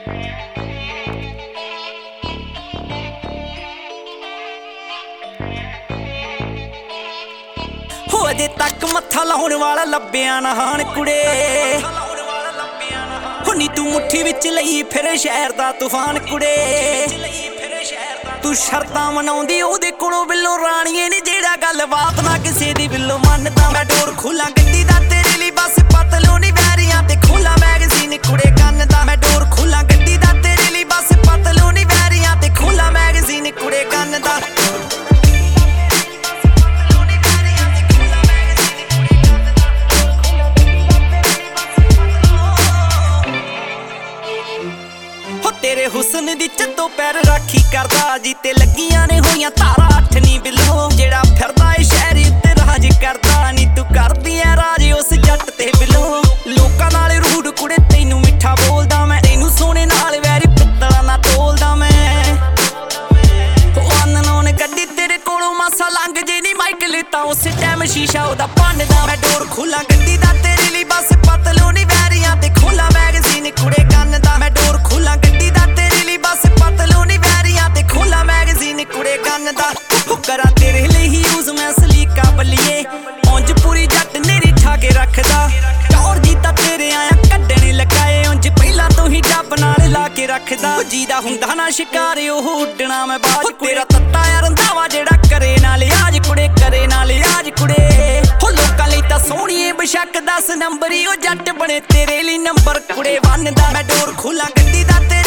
अजे तक मत्था लाउण वाला लब्बिया ना हाण कुड़े नी तू मुट्ठी विच लई फिर शहर दा तूफान कुड़े तू शर्तां मनाउंदी ओहदे कोलों बिल्लो राणीए नी जेड़ा गल बात ना किसे दी बिल्लो मनदा मैं डोर खोलां गड्डी दा तेरे लिए बस पतलो नी वैरियां ते खोलां मैगज़ीन कुड़े कन्न दा मैं डोर खोलां गड्डी दा तेरे लिए बस पतलो नी वैरियां ते खोलां मैगज़ीन कुड़े कन्न दा तेरे हुस्न दी चत्तो पैर राखी करदा जी ते लगियां ने होइयां तारा अठ नी बिलो जेड़ा फिरदा ए शहर उत्ते राज करदा नी तू करदी ऐ राज उस जट ते बिलो लोकां नाल रूड कुड़े तैनू मिठा बोलदा मैं तैनू सोने नाल वैरी पित्तला ना तोलदा मैं अननोन गड्डी तेरे कोलों मासा लंघ जे नी माइक लेता उस टाइम शीशा ओदा भनदा मैं डोर खोलां गड्डी दा तेरे लिए बस पतलो नी वैरियां ते खोलां मैगज़ीन कुड़े कन्न दा मैं डोर खोलां गड्डी दा तेरे लिए बस पतलो नी वैरियां ते खोलां मैगज़ीन कुड़े कन्न दा करा तेरे लिए ही यूज़ मैं सलीका बल्लिए उंज पूरी जट नेरी ठाके रखदा टौर जीता तेरे आया कड्डने लगाए उंज पहला तो ही डब नाल ला के रखदा जीदा हुंदा ना शिकार ओह उड्डना मैं बाज तेरा तत्ता यार रंधावा जेड़ा करे ना लिहाज कुड़े करे ना लिहाज कुड़े हो लोकां लई तां सोहणीए बेशक 10 नंबरी ओ जट बने तेरे लिए नंबर कुड़े बनदा मैं डोर खोलां गड्डी दा